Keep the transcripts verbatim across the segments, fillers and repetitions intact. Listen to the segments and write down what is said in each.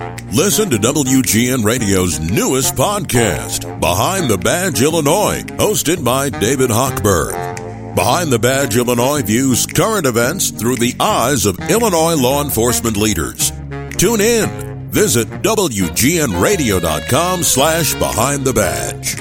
Listen to W G N Radio's newest podcast, Behind the Badge Illinois, hosted by David Hochberg. Behind the Badge Illinois views current events through the eyes of Illinois law enforcement leaders. Tune in. Visit W G N radio dot com slash behind the badge.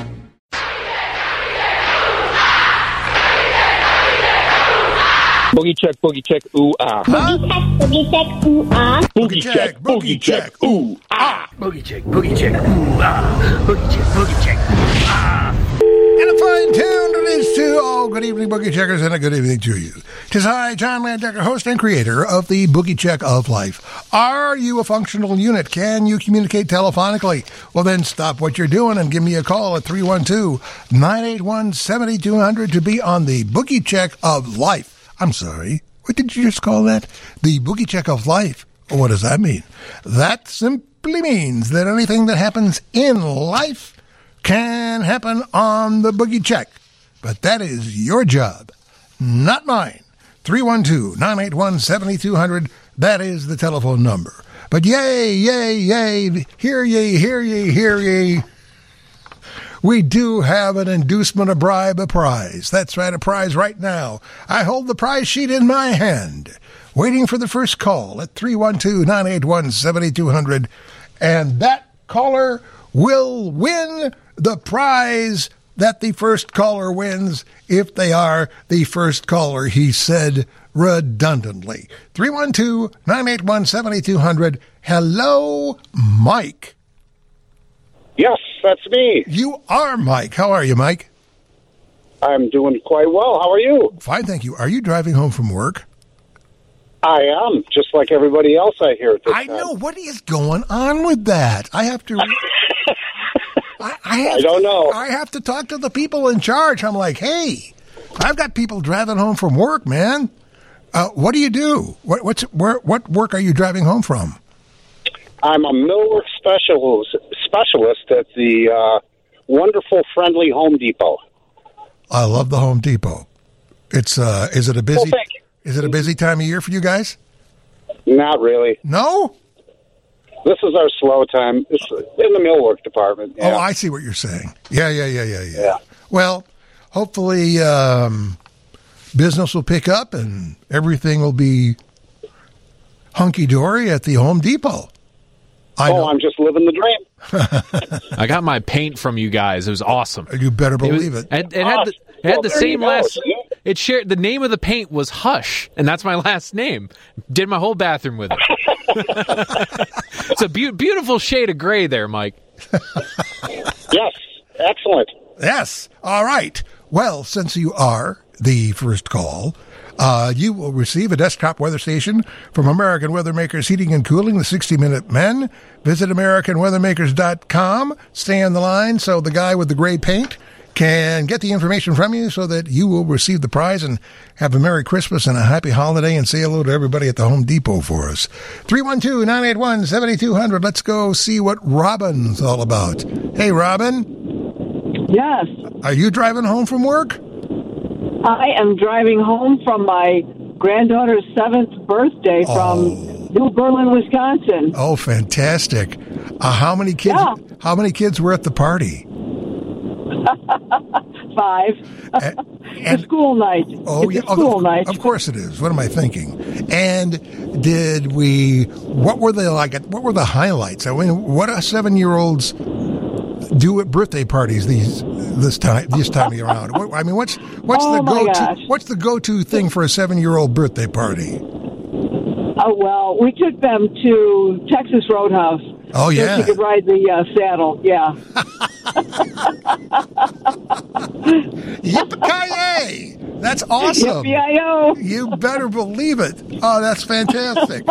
Boogie check, boogie check, ooh, ah. Boogie check, boogie check, ooh, ah. Boogie check, boogie check, ooh, ah. Boogie check, boogie check, ooh, ah. Boogie check, boogie check, ooh, ah. And a fine tune it is to all. Good evening, Boogie Checkers, and a good evening to you. Tis I, John Landecker, host and creator of the Boogie Check of Life. Are you a functional unit? Can you communicate telephonically? Well, then stop what you're doing and give me a call at three one two, nine eight one, seven two zero zero to be on the Boogie Check of Life. I'm sorry, what did you just call that? The Boogie Check of Life. What does that mean? That simply means that anything that happens in life can happen on the Boogie Check. But that is your job, not mine. three one two, nine eight one, seven two zero zero. That is the telephone number. But yay, yay, yay, hear ye, hear ye, hear ye. We do have an inducement, a bribe, a prize. That's right, a prize right now. I hold the prize sheet in my hand, waiting for the first call at three one two, nine eight one, seven two zero zero. And that caller will win the prize that the first caller wins if they are the first caller, he said redundantly. three one two, nine eight one, seven two zero zero. Hello, Mike. Yes, that's me. You are Mike. How are you, Mike? I'm doing quite well. How are you? Fine, thank you. Are you driving home from work? I am, just like everybody else I hear at this I time. know. What is going on with that? I have to... I, I, have I don't to, know. I have to talk to the people in charge. I'm like, hey, I've got people driving home from work, man. Uh, what do you do? What, what's where, what work are you driving home from? I'm a millwork specialist specialist at the uh, wonderful, friendly Home Depot. I love the Home Depot. It's uh, is it a busy? Well, thank you. Is it a busy time of year for you guys? Not really. No. This is our slow time. It's in the millwork department. Yeah. Oh, I see what you're saying. Yeah, yeah, yeah, yeah, yeah. Yeah. Well, hopefully um, business will pick up and everything will be hunky-dory at the Home Depot. I oh, know. I'm just living the dream. I got my paint from you guys. It was awesome. You better believe it. Was, it. It, it had the, it had Well, the there same you go. last. It shared the name of the paint was Hush, and that's my last name. Did my whole bathroom with it. It's a be- beautiful shade of gray there, Mike. Yes, excellent. Yes. All right. Well, since you are the first call, uh, you will receive a desktop weather station from American Weathermakers Heating and Cooling, the sixty-minute men. Visit American Weathermakers dot com. Stay on the line so the guy with the gray paint can get the information from you so that you will receive the prize and have a Merry Christmas and a Happy Holiday and say hello to everybody at the Home Depot for us. three one two, nine eight one, seven two zero zero. Let's go see what Robin's all about. Hey, Robin. Yes. Are you driving home from work? I am driving home from my granddaughter's seventh birthday from Oh. New Berlin, Wisconsin. Oh, fantastic. Uh, how many kids Yeah. How many kids were at the party? Five. And- It's and- a school night. Oh, it's yeah, a school of, night. of course it is. What am I thinking? And did we? What were the like? What were the highlights? I mean, what do seven-year-olds do at birthday parties these this time this time around? What, I mean, what's what's Oh, the my go-to? gosh. What's the go-to thing for a seven-year-old birthday party? Oh, well, we took them to Texas Roadhouse. Oh, So yeah. she could ride the uh, saddle, yeah. Yippee-ki-yay! That's awesome. Yippee-I-O. You better believe it. Oh, that's fantastic.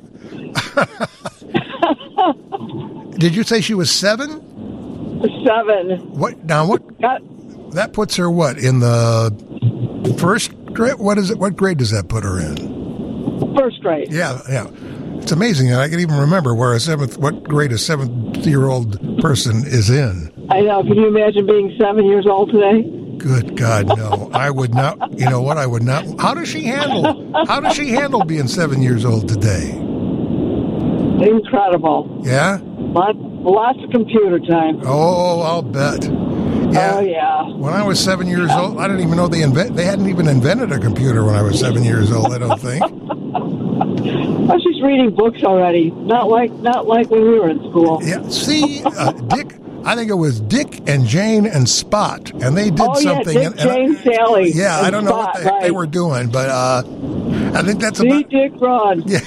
Did you say she was seven? Seven. What now? What Got, that puts her what in the first grade? What is it? What grade does that put her in? first grade. Yeah, yeah. It's amazing. I can even remember where a seventh, what grade a seventh-year-old person is in. I know. Can you imagine being seven years old today? Good God, no! I would not. You know what? I would not. How does she handle? How does she handle being seven years old today? Incredible. Yeah? Lots, lots of computer time. Oh, I'll bet. Yeah. Oh, yeah. When I was seven years old, I didn't even know they invent. They hadn't even invented a computer when I was seven years old. I don't think. I was just reading books already. Not like not like when we were in school. Yeah. See, uh, Dick. I think it was Dick and Jane and Spot, and they did oh, something. Yeah, Dick, and, and Jane, Sally. Yeah, and I don't know Spot, what the heck right. they were doing, but uh, I think that's See, about. Dick, Ron. Yeah.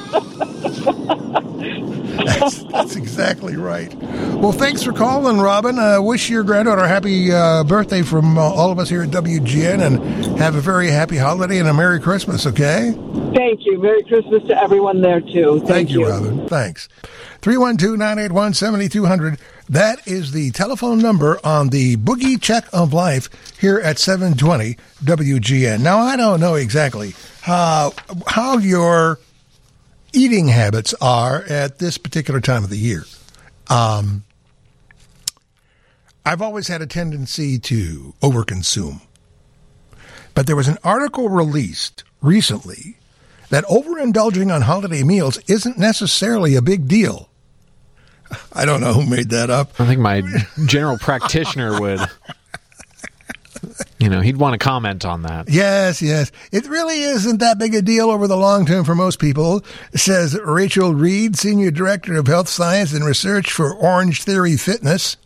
That's, that's exactly right. Well, thanks for calling, Robin. Uh, wish your granddaughter a happy uh, birthday from uh, all of us here at W G N, and have a very happy holiday and a Merry Christmas, okay? Thank you. Merry Christmas to everyone there, too. Thank, Thank you, you, Robin. Thanks. three one two, nine eight one, seven two zero zero. That is the telephone number on the Boogie Check of Life here at seven twenty W G N. Now, I don't know exactly how, how your eating habits are at this particular time of the year. Um, I've always had a tendency to overconsume. But there was an article released recently that overindulging on holiday meals isn't necessarily a big deal. I don't know who made that up. I think my general practitioner would. You know, he'd want to comment on that. Yes, yes. It really isn't that big a deal over the long term for most people, says Rachel Reed, Senior Director of Health Science and Research for Orange Theory Fitness.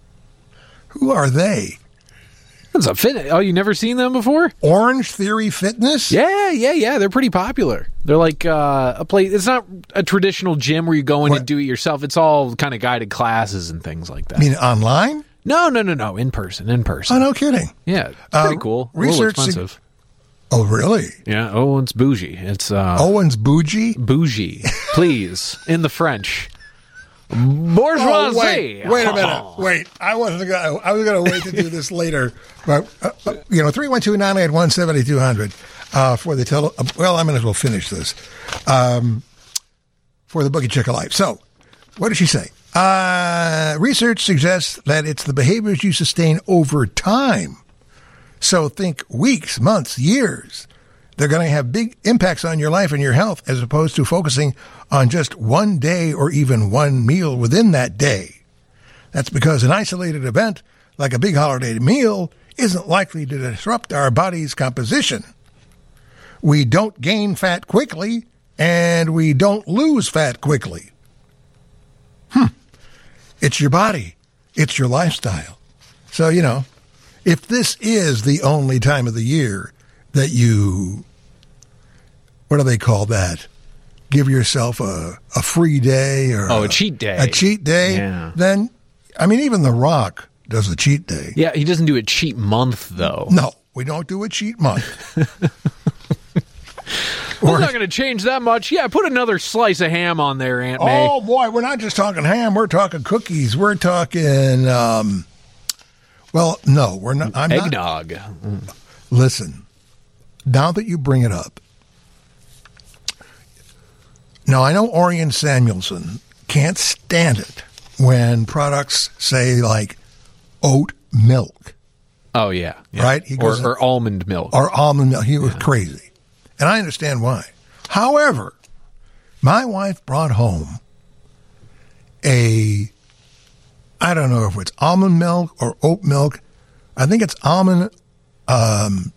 Who are they? That's a fit. Oh, you never seen them before? Orange Theory Fitness? Yeah, yeah, yeah. They're pretty popular. They're like uh, a place. It's not a traditional gym where you go in What? and do it yourself. It's all kind of guided classes and things like that. I mean, online? No, no, no, no. In person, in person. Oh, no kidding. Yeah, Uh, pretty cool. A little research expensive. Oh, really? Yeah. Oh, it's bougie. It's uh, Owen's Bougie? bougie. Please, in the French. Bourgeoisie. Oh, wait, wait a minute. Wait, I wasn't gonna. I was gonna wait to do this later, but uh, uh, you know, three one two nine eight one seventy two hundred uh, for the tele. Uh, well, I might as well finish this um, for the Boogie Check of Life. So, what did she say? Uh, research suggests that it's the behaviors you sustain over time. So think weeks, months, years. They're going to have big impacts on your life and your health as opposed to focusing on just one day or even one meal within that day. That's because an isolated event like a big holiday meal isn't likely to disrupt our body's composition. We don't gain fat quickly, and we don't lose fat quickly. Hmm. It's your body. It's your lifestyle. So, you know, if this is the only time of the year that you, what do they call that? Give yourself a, a free day or Oh, a cheat day. A cheat day. Yeah. Then, I mean, even The Rock does a cheat day. Yeah, he doesn't do a cheat month though. No, we don't do a cheat month. We're not going to change that much. Yeah, put another slice of ham on there, Aunt May. Oh, boy, we're not just talking ham. We're talking cookies. We're talking, um, well, no, we're not. I'm not. Eggnog. Listen, now that you bring it up, now I know Orion Samuelson can't stand it when products say like oat milk Oh, yeah. yeah. Right? He Or, goes- or almond milk. or almond milk. He was crazy. And I understand why. However, my wife brought home a, I don't know if it's almond milk or oat milk. I think it's almond, um,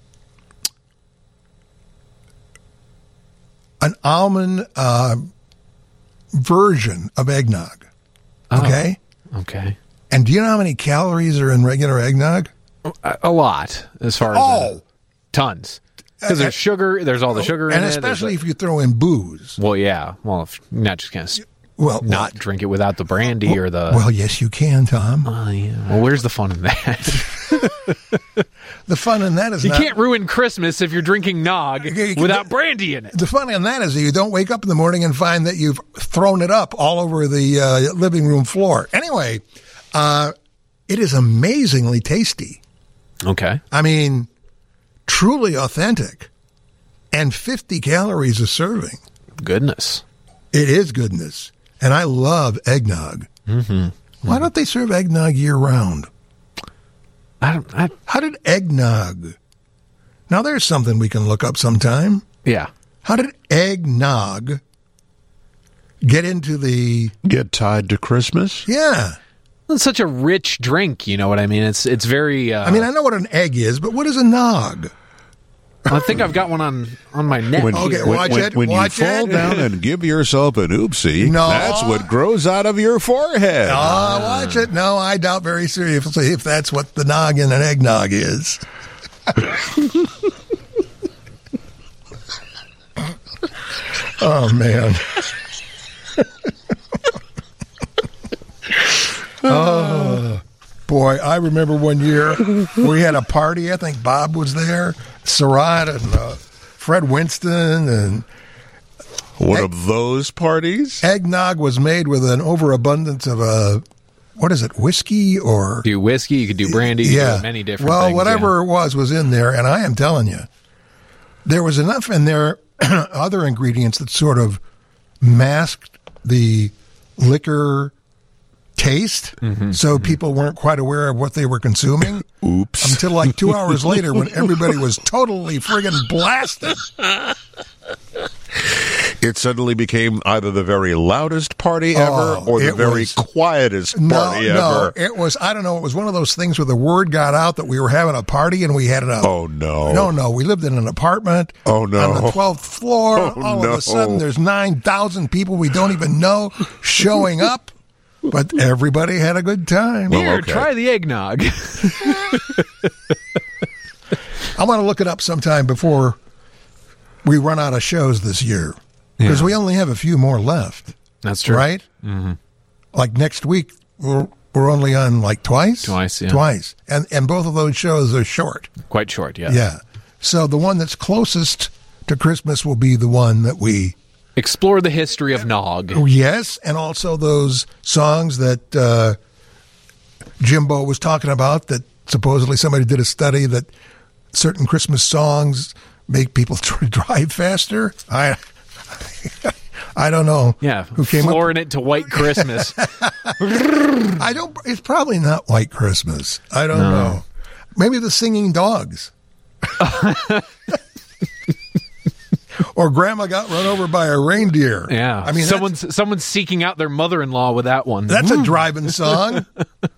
an almond uh, version of eggnog. Okay? Oh, okay. And do you know how many calories are in regular eggnog? A, a lot, as far as Oh. uh, tons. Because there's sugar, there's all the sugar in And it. especially there's if you throw in booze. a- well, yeah. Well, if you're not just going to Well, not what? drink it without the brandy or the... Well, yes, you can, Tom. Oh, yeah. Well, where's the fun in that? The fun in that is You not, can't ruin Christmas if you're drinking nog You can- without brandy in it. the fun in that is that you don't wake up in the morning and find that you've thrown it up all over the uh, living room floor. Anyway, uh, it is amazingly tasty. Okay. I mean, truly authentic. And fifty calories a serving. Goodness. It is goodness. And I love eggnog. Mm-hmm. Why don't they serve eggnog year round? I don't... I, How did eggnog... Now, there's something we can look up sometime. yeah. How did eggnog get into the Get tied to Christmas? yeah. It's such a rich drink, you know what I mean? It's it's very. Uh, I mean, I know what an egg is, but what is a nog? I think I've got one on, on my neck. When, Okay, here. when, watch when, it, when watch you fall it. down and give yourself an oopsie, No. that's what grows out of your forehead. Oh, watch it. No, I doubt very seriously if that's what the nog in an eggnog is. Oh, man. Oh, boy. I remember one year we had a party. I think Bob was there, Surratt and uh, Fred Winston, and One Egg- of those parties? eggnog was made with an overabundance of a, what is it, whiskey or? Do whiskey, you could do brandy, you could Yeah. do many different well, things. whatever it was was in there, and I am telling you, there was enough in there, other ingredients that sort of masked the liquor taste, Mm-hmm. so people weren't quite aware of what they were consuming. Oops. Until like two hours later, when everybody was totally friggin' blasted. It suddenly became either the very loudest party ever Oh, or the it very was- quietest No, party no, ever. it was. I don't know. It was one of those things where the word got out that we were having a party, and we had a. Oh, no. No, no. We lived in an apartment. Oh, no. On the twelfth floor. Oh, All no. of a sudden, there's nine thousand people we don't even know showing up, but everybody had a good time. Well, Here, okay. try the eggnog. I want to look it up sometime before we run out of shows this year, because Yeah. we only have a few more left. That's true. Right? Mm-hmm. Like next week, we're we're only on like twice. Twice, yeah. Twice, and and both of those shows are short. Quite short, yeah. Yeah. So the one that's closest to Christmas will be the one that we. Explore the history of Nog. Yes, and also those songs that uh, Jimbo was talking about. That supposedly somebody did a study that certain Christmas songs make people drive faster. I. I don't know. Yeah, who came up? flooring it to White Christmas. I don't. It's probably not White Christmas. I don't No. know. Maybe the singing dogs. Or Grandma got run over by a reindeer. Yeah, I mean, someone's someone's seeking out their mother-in-law with that one. that's, that's a driving song.